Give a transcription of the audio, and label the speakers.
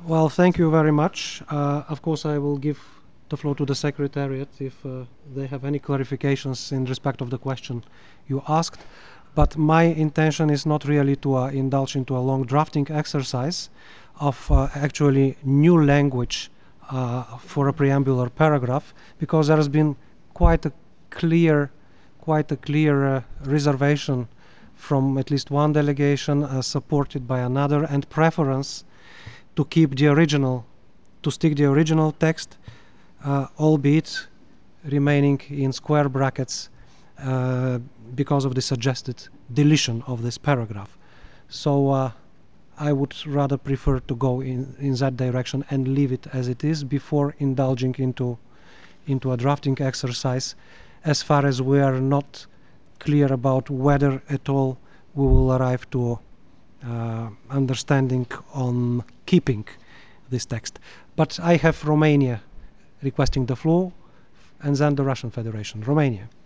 Speaker 1: Well, thank you very much. Of course, I will give the floor to the Secretariat if they have any clarifications in respect of the question you asked. But my intention is not really to indulge into a long drafting exercise of actually new language for a preambular paragraph, because there has been quite a clear reservation from at least one delegation, supported by another, and preference to keep the original, to stick the original text, albeit remaining in square brackets because of the suggested deletion of this paragraph. So I would rather prefer to go in that direction and leave it as it is before indulging into a drafting exercise, as far as we are not clear about whether at all we will arrive to understanding on keeping this text. But I have Romania requesting the floor, and then the Russian Federation. Romania.